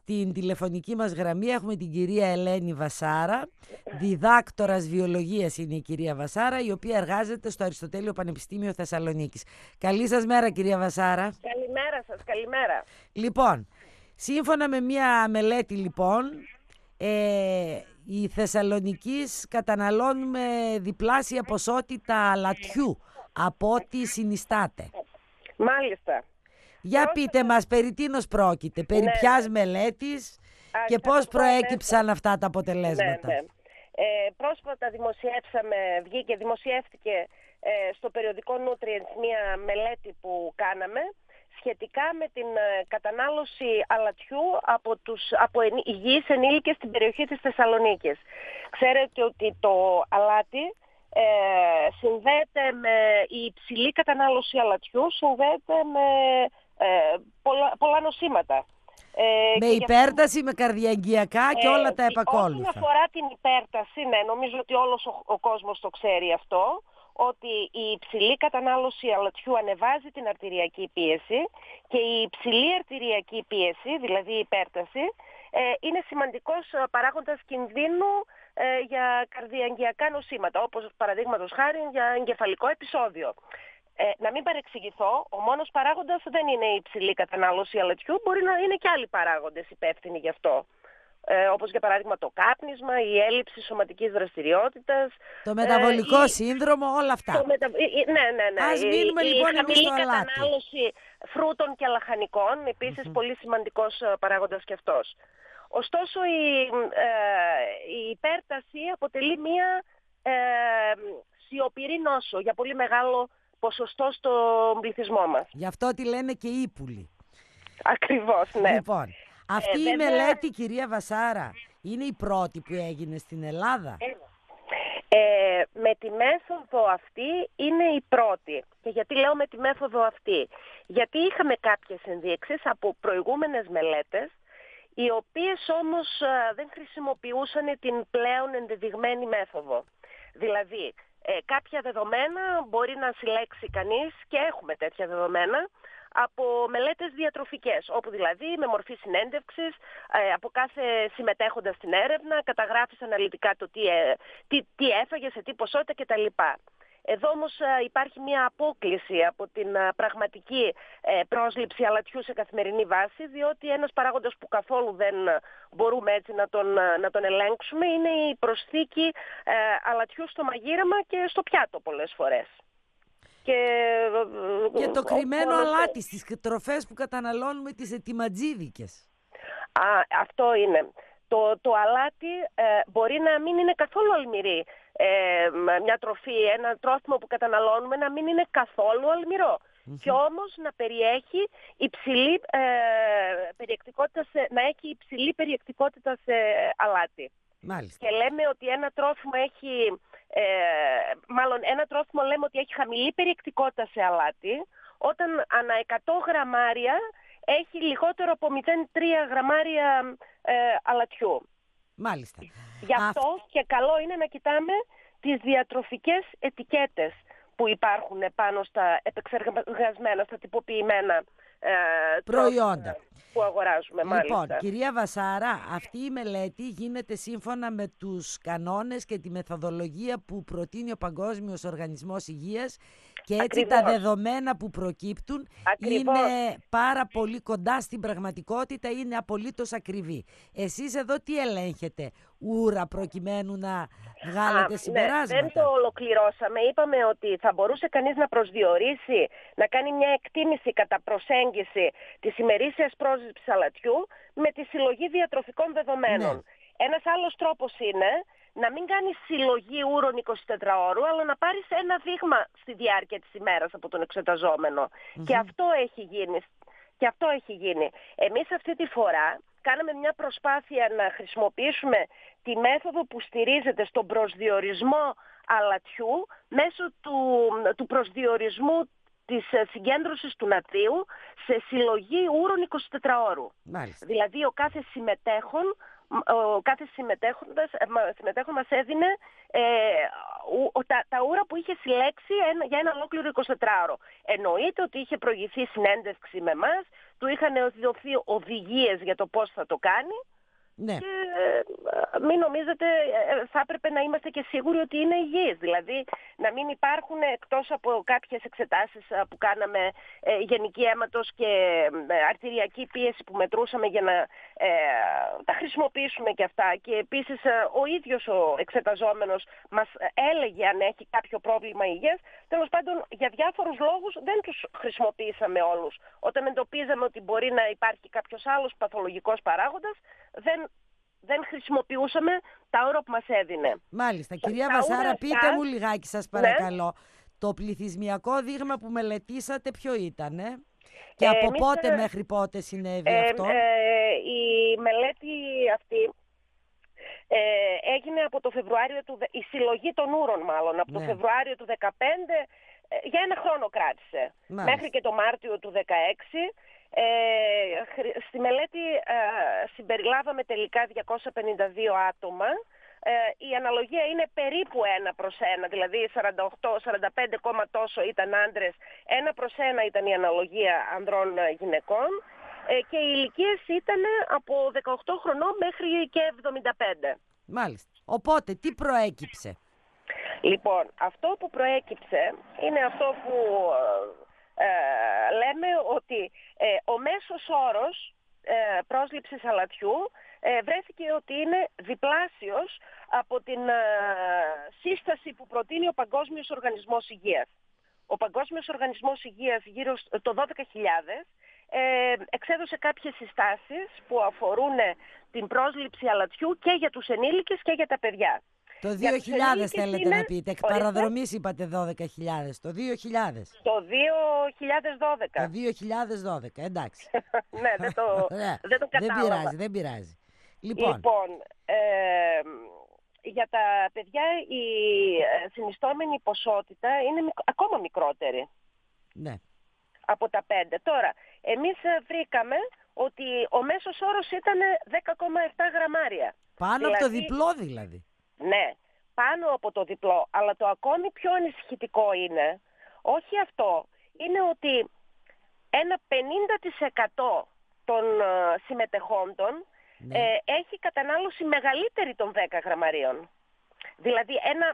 στην τηλεφωνική μας γραμμή έχουμε την κυρία Ελένη Βασάρα, διδάκτορας βιολογίας είναι η κυρία Βασάρα, η οποία εργάζεται στο Αριστοτέλειο Πανεπιστήμιο Θεσσαλονίκης. Καλή σας μέρα, κυρία Βασάρα. Καλημέρα σας, καλημέρα. Λοιπόν, σύμφωνα με μια μελέτη οι Θεσσαλονικείς καταναλώνουμε διπλάσια ποσότητα αλατιού από ό,τι συνιστάται. Μάλιστα. Για πείτε μας περί τίνος πρόκειται, περί ποιας μελέτης και πώς προέκυψαν αυτά τα αποτελέσματα. Ναι. Πρόσφατα δημοσιεύτηκε στο περιοδικό Nutrients μια μελέτη που κάναμε σχετικά με την κατανάλωση αλατιού από υγιείς ενήλικες στην περιοχή της Θεσσαλονίκης. Ξέρετε ότι το αλάτι συνδέεται με η υψηλή κατανάλωση αλατιού, συνδέεται με πολλά νοσήματα. Με υπέρταση, με καρδιαγγειακά και όλα τα επακόλουθα. Όσον αφορά την υπέρταση, ναι, νομίζω ότι όλος ο κόσμος το ξέρει αυτό, ότι η υψηλή κατανάλωση αλατιού ανεβάζει την αρτηριακή πίεση και η υψηλή αρτηριακή πίεση, δηλαδή η υπέρταση, είναι σημαντικός παράγοντας κινδύνου για καρδιαγγειακά νοσήματα, όπως παραδείγματος χάρη για εγκεφαλικό επεισόδιο. Να μην παρεξηγηθώ, ο μόνος παράγοντας δεν είναι η υψηλή κατανάλωση αλατιού, μπορεί να είναι και άλλοι παράγοντες υπεύθυνοι γι' αυτό. Όπως για παράδειγμα το κάπνισμα, η έλλειψη σωματικής δραστηριότητας. Το μεταβολικό σύνδρομο, όλα αυτά. Ναι. Ας μείνουμε λοιπόν εμείς στο αλάτι. Η χαμηλή κατανάλωση φρούτων και λαχανικών, επίσης πολύ σημαντικός παράγοντας και αυτός. Ωστόσο η υπέρταση αποτελεί μία σιωπηρή νόσο για πολύ μεγάλο ποσοστό στον πληθυσμό μας. Γι' αυτό τη λένε και ύπουλοι. Ακριβώς, ναι. Λοιπόν, αυτή η μελέτη, κυρία Βασάρα, είναι η πρώτη που έγινε στην Ελλάδα. Με τη μέθοδο αυτή είναι η πρώτη. Και γιατί λέω με τη μέθοδο αυτή? Γιατί είχαμε κάποιες ενδείξεις από προηγούμενες μελέτες, οι οποίες όμως δεν χρησιμοποιούσαν την πλέον ενδεδειγμένη μέθοδο. Δηλαδή, κάποια δεδομένα μπορεί να συλλέξει κανείς, και έχουμε τέτοια δεδομένα, από μελέτες διατροφικές, όπου δηλαδή με μορφή συνέντευξης από κάθε συμμετέχοντα στην έρευνα καταγράφεις αναλυτικά το τι έφαγε, σε τι ποσότητα κτλ. Εδώ όμως υπάρχει μια απόκλιση από την πραγματική πρόσληψη αλατιού σε καθημερινή βάση, διότι ένας παράγοντας που καθόλου δεν μπορούμε έτσι να τον ελέγξουμε είναι η προσθήκη αλατιού στο μαγείρεμα και στο πιάτο πολλές φορές. Και το κρυμμένο αλάτι στις τροφές που καταναλώνουμε, τις ετοιματζίδικες. Αυτό είναι. Το αλάτι μπορεί να μην είναι καθόλου αλμυρή. Μια τροφή, ένα τρόφιμο που καταναλώνουμε να μην είναι καθόλου αλμυρό. Και όμως να περιέχει υψηλή περιεκτικότητα να έχει υψηλή περιεκτικότητα σε αλάτι. Μάλιστα. Και λέμε ότι ένα τρόφιμο έχει, ένα τρόφιμο λέμε ότι έχει χαμηλή περιεκτικότητα σε αλάτι, όταν ανά 100 γραμμάρια έχει λιγότερο από 0,3 γραμμάρια αλατιού. Μάλιστα. Γι' αυτό και καλό είναι να κοιτάμε τις διατροφικές ετικέτες που υπάρχουν πάνω στα επεξεργασμένα, στα τυποποιημένα προϊόντα που αγοράζουμε. Λοιπόν, μάλιστα. Κυρία Βασάρα, αυτή η μελέτη γίνεται σύμφωνα με τους κανόνες και τη μεθοδολογία που προτείνει ο Παγκόσμιος Οργανισμός Υγείας και έτσι τα δεδομένα που προκύπτουν είναι πάρα πολύ κοντά στην πραγματικότητα, είναι απολύτως ακριβή. Εσείς εδώ τι ελέγχετε, ούρα, προκειμένου να βγάλετε συμπεράσματα? Ναι, δεν το ολοκληρώσαμε. Είπαμε ότι θα μπορούσε κανείς να προσδιορίσει, να κάνει μια εκτίμηση κατά προσέγγιση της ημερήσιας πρόσληψης αλατιού με τη συλλογή διατροφικών δεδομένων. Ναι. Ένας άλλος τρόπος είναι να μην κάνεις συλλογή ούρων 24 ώρου, αλλά να πάρεις ένα δείγμα στη διάρκεια της ημέρας από τον εξεταζόμενο. Και αυτό έχει γίνει. Εμείς αυτή τη φορά κάναμε μια προσπάθεια να χρησιμοποιήσουμε τη μέθοδο που στηρίζεται στον προσδιορισμό αλατιού μέσω του προσδιορισμού της συγκέντρωσης του νατρίου σε συλλογή ούρων 24 ώρου. Μάλιστα. Δηλαδή ο κάθε συμμετέχον ο κάθε συμμετέχον μας έδινε τα ούρα που είχε συλλέξει για ένα ολόκληρο 24ωρο. Εννοείται ότι είχε προηγηθεί συνέντευξη με εμάς, του είχαν δοθεί οδηγίες για το πώς θα το κάνει. Ναι. Και μην νομίζετε, θα έπρεπε να είμαστε και σίγουροι ότι είναι υγιής. Δηλαδή να μην υπάρχουν, εκτός από κάποιες εξετάσεις που κάναμε, γενική αίματος και αρτηριακή πίεση που μετρούσαμε για να τα χρησιμοποιήσουμε και αυτά. Και επίσης ο ίδιος ο εξεταζόμενος μας έλεγε αν έχει κάποιο πρόβλημα υγείας. Τέλος πάντων, για διάφορους λόγους δεν τους χρησιμοποιήσαμε όλους. Όταν εντοπίζαμε ότι μπορεί να υπάρχει κάποιος άλλος παθολογικός παράγοντας, δεν χρησιμοποιούσαμε τα όρα που μας έδινε. Μάλιστα. Κυρία Βασάρα, πείτε μου λιγάκι σας παρακαλώ. Ναι. Το πληθυσμιακό δείγμα που μελετήσατε ποιο ήτανε και από πότε μέχρι πότε συνέβη αυτό? Η μελέτη αυτή έγινε από το Φεβρουάριο η συλλογή των ούρων μάλλον, από το Φεβρουάριο του 2015, για ένα χρόνο κράτησε. Μάλιστα. Μέχρι και το Μάρτιο του 2016. Στη μελέτη συμπεριλάβαμε τελικά 252 άτομα. Η αναλογία είναι περίπου 1:1, δηλαδή 45 τόσο ήταν άντρες, 1:1 ήταν η αναλογία ανδρών γυναικών, και οι ηλικίες ήταν από 18 χρονών μέχρι και 75. Μάλιστα. Οπότε τι προέκυψε? Λοιπόν, αυτό που προέκυψε είναι αυτό που λέμε ότι ο μέσος όρος πρόσληψης αλατιού βρέθηκε ότι είναι διπλάσιος από την σύσταση που προτείνει ο Παγκόσμιος Οργανισμός Υγείας. Ο Παγκόσμιος Οργανισμός Υγείας γύρω το 12.000 εξέδωσε κάποιες συστάσεις που αφορούν την πρόσληψη αλατιού και για τους ενήλικες και για τα παιδιά. Το 2000 θέλετε να πείτε, εκ παραδρομής είπατε 12.000, το 2000. Το 2012. Το 2012, εντάξει. Ναι, δεν το κατάλαβα. Δεν πειράζει. Λοιπόν, για τα παιδιά η συνιστόμενη ποσότητα είναι ακόμα μικρότερη. Ναι. Από τα 5. Τώρα, εμείς βρήκαμε ότι ο μέσος όρος ήταν 10,7 γραμμάρια. Πάνω από το διπλό δηλαδή. Ναι, πάνω από το διπλό. Αλλά το ακόμη πιο ανησυχητικό είναι, όχι αυτό, είναι ότι ένα 50% των συμμετεχόντων έχει κατανάλωση μεγαλύτερη των 10 γραμμαρίων. Δηλαδή ένα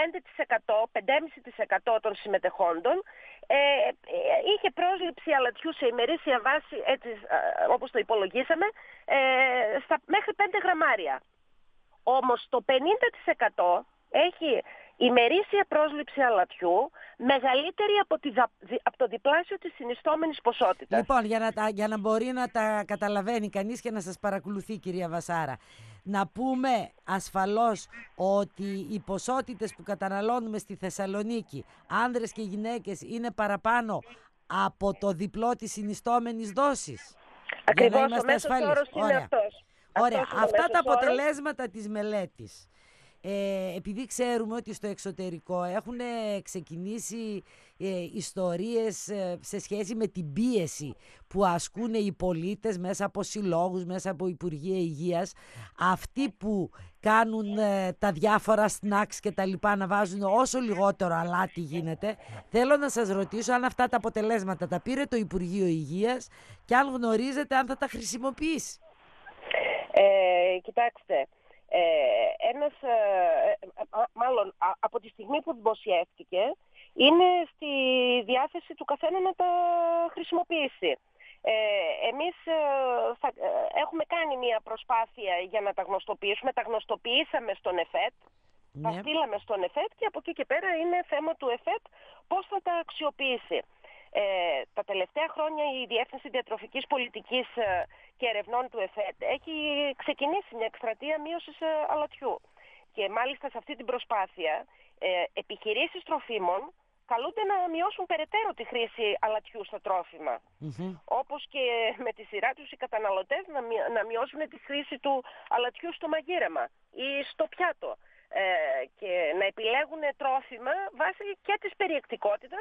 5% των συμμετεχόντων είχε πρόσληψη αλατιού σε ημερήσια βάση, έτσι όπως το υπολογίσαμε, μέχρι 5 γραμμάρια. Όμως το 50% έχει ημερήσια πρόσληψη αλατιού μεγαλύτερη από το διπλάσιο της συνιστόμενης ποσότητας. Λοιπόν, για να μπορεί να τα καταλαβαίνει κανείς και να σας παρακολουθεί, κυρία Βασάρα, να πούμε ασφαλώς ότι οι ποσότητες που καταναλώνουμε στη Θεσσαλονίκη, άνδρες και γυναίκες, είναι παραπάνω από το διπλό της συνιστόμενης δόσης. Ακριβώς, για να είμαστε ασφαλείς. Είναι αυτός. Ωραία. Αυτά τα αποτελέσματα της μελέτης, επειδή ξέρουμε ότι στο εξωτερικό έχουν ξεκινήσει ιστορίες σε σχέση με την πίεση που ασκούν οι πολίτες μέσα από συλλόγους, μέσα από Υπουργεία Υγείας, αυτοί που κάνουν τα διάφορα snacks και τα λοιπά να βάζουν όσο λιγότερο αλάτι γίνεται. Θέλω να σας ρωτήσω αν αυτά τα αποτελέσματα τα πήρε το Υπουργείο Υγείας και αν γνωρίζετε αν θα τα χρησιμοποιήσει. Κοιτάξτε, μάλλον από τη στιγμή που δημοσιεύτηκε είναι στη διάθεση του καθένα να τα χρησιμοποιήσει. Εμείς έχουμε κάνει μια προσπάθεια για να τα γνωστοποιήσουμε. Τα γνωστοποιήσαμε στον ΕΦΕΤ, τα στείλαμε στον ΕΦΕΤ και από εκεί και πέρα είναι θέμα του ΕΦΕΤ πώς θα τα αξιοποιήσει. Τα τελευταία χρόνια η Διεύθυνση Διατροφικής Πολιτικής και Ερευνών του ΕΦΕΤ έχει ξεκινήσει μια εκστρατεία μείωσης αλατιού. Και μάλιστα σε αυτή την προσπάθεια επιχειρήσεις τροφίμων καλούνται να μειώσουν περαιτέρω τη χρήση αλατιού στα τρόφιμα. Όπως και με τη σειρά τους οι καταναλωτές να μειώσουν τη χρήση του αλατιού στο μαγείρεμα ή στο πιάτο. Και να επιλέγουν τρόφιμα βάσει και της περιεκτικότητας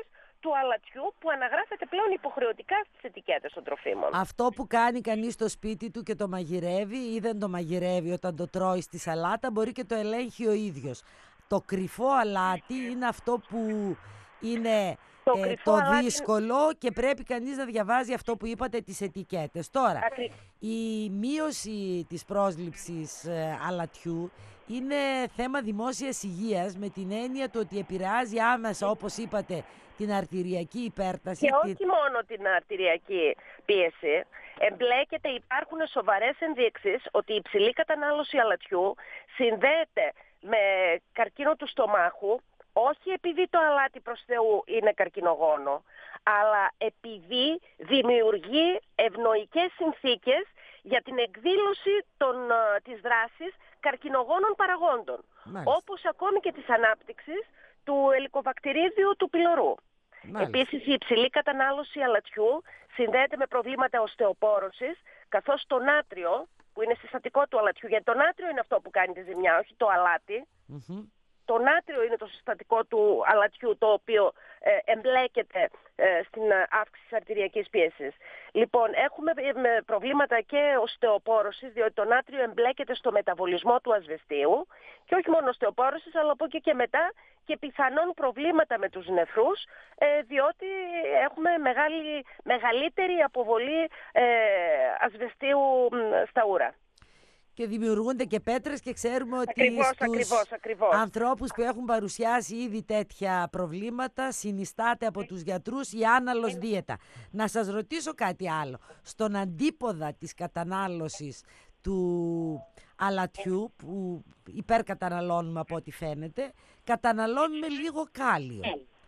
του αλατιού που αναγράφεται πλέον υποχρεωτικά στις ετικέτες των τροφίμων. Αυτό που κάνει κανείς στο σπίτι του και το μαγειρεύει ή δεν το μαγειρεύει όταν το τρώει στη σαλάτα, μπορεί και το ελέγχει ο ίδιος. Το κρυφό αλάτι είναι αυτό που είναι το δύσκολο και πρέπει κανείς να διαβάζει αυτό που είπατε, τις ετικέτες. Τώρα, η μείωση της πρόσληψης αλατιού είναι θέμα δημόσιας υγείας, με την έννοια του ότι επηρεάζει άμεσα, όπως είπατε, την αρτηριακή υπέρταση. Και όχι μόνο την αρτηριακή πίεση. Εμπλέκεται, υπάρχουν σοβαρές ενδείξεις ότι η υψηλή κατανάλωση αλατιού συνδέεται με καρκίνο του στομάχου, όχι επειδή το αλάτι προς Θεού είναι καρκινογόνο, αλλά επειδή δημιουργεί ευνοϊκές συνθήκες για την εκδήλωση της δράσης καρκινογόνων παραγόντων. Μάλιστα. Όπως ακόμη και της ανάπτυξης του ελικοβακτηρίδιου του πυλωρού. Μάλιστα. Επίσης, η υψηλή κατανάλωση αλατιού συνδέεται με προβλήματα οστεοπόρωσης, καθώς το νάτριο, που είναι συστατικό του αλατιού, γιατί το νάτριο είναι αυτό που κάνει τη ζημιά, όχι το αλάτι. Το νάτριο είναι το συστατικό του αλατιού, το οποίο εμπλέκεται στην αύξηση της αρτηριακής πίεσης. Λοιπόν, έχουμε προβλήματα και οστεοπόρωσης, διότι το νάτριο εμπλέκεται στο μεταβολισμό του ασβεστίου και όχι μόνο οστεοπόρωσης, αλλά από εκεί και μετά και πιθανόν προβλήματα με τους νεφρούς, διότι έχουμε μεγαλύτερη αποβολή ασβεστίου στα ούρα. Και δημιουργούνται και πέτρες και ξέρουμε ότι στους ανθρώπους που έχουν παρουσιάσει ήδη τέτοια προβλήματα συνιστάται από τους γιατρούς η άναλος δίαιτα. Να σας ρωτήσω κάτι άλλο. Στον αντίποδα της κατανάλωσης του αλατιού, που υπερκαταναλώνουμε από ό,τι φαίνεται, καταναλώνουμε λίγο κάλιο.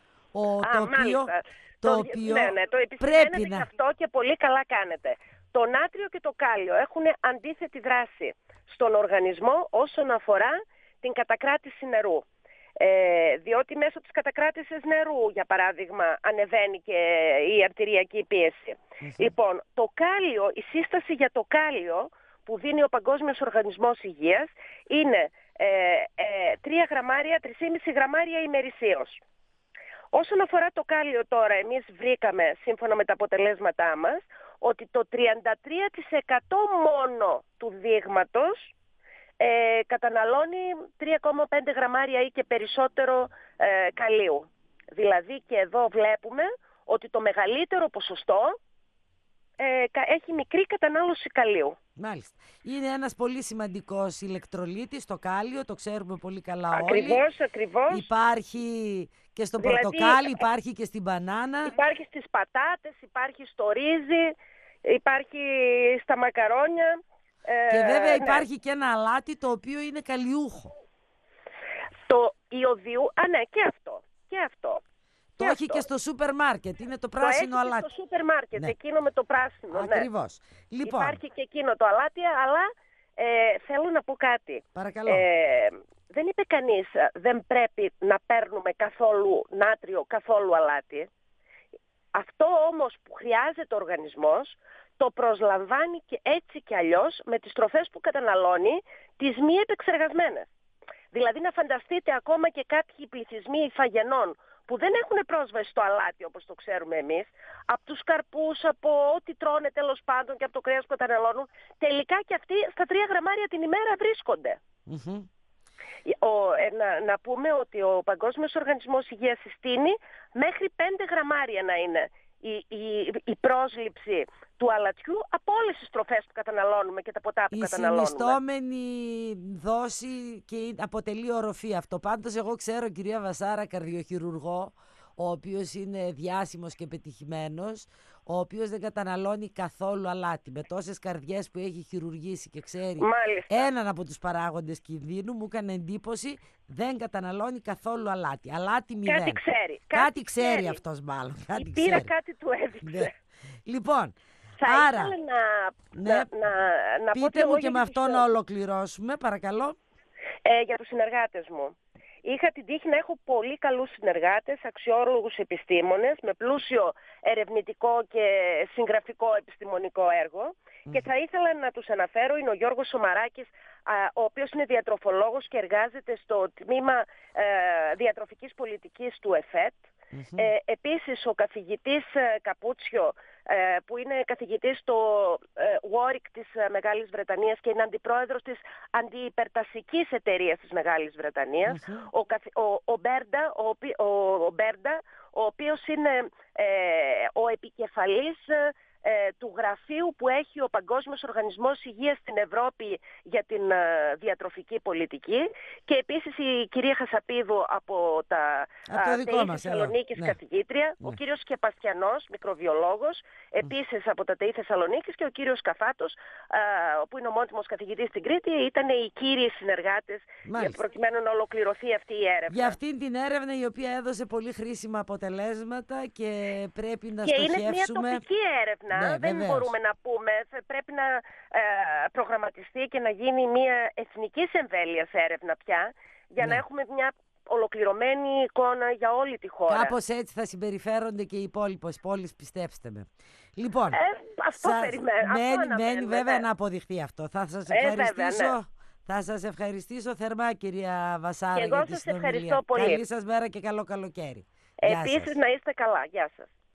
Το οποίο το επισημαίνετε και αυτό και πολύ καλά κάνετε. Το νάτριο και το κάλιο έχουν αντίθετη δράση στον οργανισμό όσον αφορά την κατακράτηση νερού. Διότι μέσω της κατακράτησης νερού, για παράδειγμα, ανεβαίνει και η αρτηριακή πίεση. Λοιπόν, το κάλιο, η σύσταση για το κάλιο που δίνει ο Παγκόσμιος Οργανισμός Υγείας είναι 3 γραμμάρια, 3,5 γραμμάρια ημερησίως. Όσον αφορά το κάλιο τώρα, εμείς βρήκαμε, σύμφωνα με τα αποτελέσματά μας, ότι το 33% μόνο του δείγματος καταναλώνει 3,5 γραμμάρια ή και περισσότερο καλίου. Δηλαδή και εδώ βλέπουμε ότι το μεγαλύτερο ποσοστό έχει μικρή κατανάλωση καλίου. Μάλιστα. Είναι ένας πολύ σημαντικός ηλεκτρολίτης, το κάλιο, το ξέρουμε πολύ καλά ακριβώς, όλοι. Ακριβώς. Υπάρχει και στο πορτοκάλι, υπάρχει και στην μπανάνα. Υπάρχει στις πατάτες, υπάρχει στο ρύζι, υπάρχει στα μακαρόνια. Και βέβαια υπάρχει και ένα αλάτι το οποίο είναι καλλιούχο. Το ιωδιού, ναι, και αυτό. Το έχει και στο σούπερ μάρκετ, είναι το πράσινο αλάτι. Το έχει στο σούπερ μάρκετ, εκείνο με το πράσινο. Ακριβώς. Ναι. Λοιπόν, υπάρχει και εκείνο το αλάτι, αλλά θέλω να πω κάτι. Παρακαλώ. Δεν είπε κανείς, δεν πρέπει να παίρνουμε καθόλου νάτριο, καθόλου αλάτι. Αυτό όμως που χρειάζεται ο οργανισμός, το προσλαμβάνει και έτσι και αλλιώς με τις τροφές που καταναλώνει, τις μη επεξεργασμένες. Δηλαδή να φανταστείτε ακόμα και κάποιοι πληθυσμοί ηθαγενών που δεν έχουν πρόσβαση στο αλάτι όπως το ξέρουμε εμείς, από τους καρπούς, από ό,τι τρώνε τέλος πάντων και από το κρέας που καταναλώνουν, τελικά και αυτοί στα 3 γραμμάρια την ημέρα βρίσκονται. Να πούμε ότι ο Παγκόσμιος Οργανισμός Υγείας συστήνει μέχρι 5 γραμμάρια να είναι η πρόσληψη του αλατιού από όλες τις τροφές που καταναλώνουμε και τα ποτά που καταναλώνουμε. Η συνιστόμενη δόση και αποτελεί οροφή αυτό. Πάντως εγώ ξέρω, κυρία Βασάρα, καρδιοχειρουργό, ο οποίος είναι διάσημος και πετυχημένος, ο οποίος δεν καταναλώνει καθόλου αλάτι. Με τόσες καρδιές που έχει χειρουργήσει και ξέρει έναν από τους παράγοντες κινδύνου, μου έκανε εντύπωση, δεν καταναλώνει καθόλου αλάτι. Αλάτι 0. Κάτι ξέρει αυτός μάλλον. Κάτι του έδειξε. Ναι. Λοιπόν, άρα, να πείτε μου και με αυτό να ολοκληρώσουμε, παρακαλώ. Για τους συνεργάτες μου. Είχα την τύχη να έχω πολύ καλούς συνεργάτες, αξιόλογους επιστήμονες, με πλούσιο ερευνητικό και συγγραφικό επιστημονικό έργο. Και θα ήθελα να τους αναφέρω, είναι ο Γιώργος Σομαράκης, ο οποίος είναι διατροφολόγος και εργάζεται στο τμήμα διατροφικής πολιτικής του ΕΦΕΤ. Επίσης, ο καθηγητής Καπούτσιο, που είναι καθηγητής στο Warwick της Μεγάλης Βρετανίας και είναι αντιπρόεδρος της αντιυπερτασικής εταιρείας της Μεγάλης Βρετανίας, ο Μπέρντα, ο οποίος είναι ο επικεφαλής του γραφείου που έχει ο Παγκόσμιος Οργανισμός Υγείας στην Ευρώπη για την διατροφική πολιτική, και επίσης η κυρία Χασαπίδου από τα ΤΕΙ Θεσσαλονίκης, καθηγήτρια, ο κύριος Σκεπαστιανός, μικροβιολόγος, επίσης από τα ΤΕΙ Θεσσαλονίκης, και ο κύριος Καφάτος, που είναι ο μόνιμος καθηγητής στην Κρήτη, ήταν οι κύριοι συνεργάτες προκειμένου να ολοκληρωθεί αυτή η έρευνα. Για αυτή την έρευνα, η οποία έδωσε πολύ χρήσιμα αποτελέσματα και πρέπει να στοχεύσουμε. Και είναι μια τοπική έρευνα. Δεν βεβαίως. Μπορούμε να πούμε, πρέπει να προγραμματιστεί και να γίνει μια εθνικής εμβέλειας έρευνα πια, για να έχουμε μια ολοκληρωμένη εικόνα για όλη τη χώρα. Κάπως έτσι θα συμπεριφέρονται και οι υπόλοιπες πόλεις, πιστέψτε με. Λοιπόν, αυτό μένει βέβαια να αποδειχθεί αυτό. Θα σας ευχαριστήσω. Θα σας ευχαριστήσω θερμά, κυρία Βασάρα, και εγώ για τη σας συνομιλία. ευχαριστώ πολύ. Καλή σας μέρα και καλό καλοκαίρι. Επίσης να είστε καλά. Γεια σας.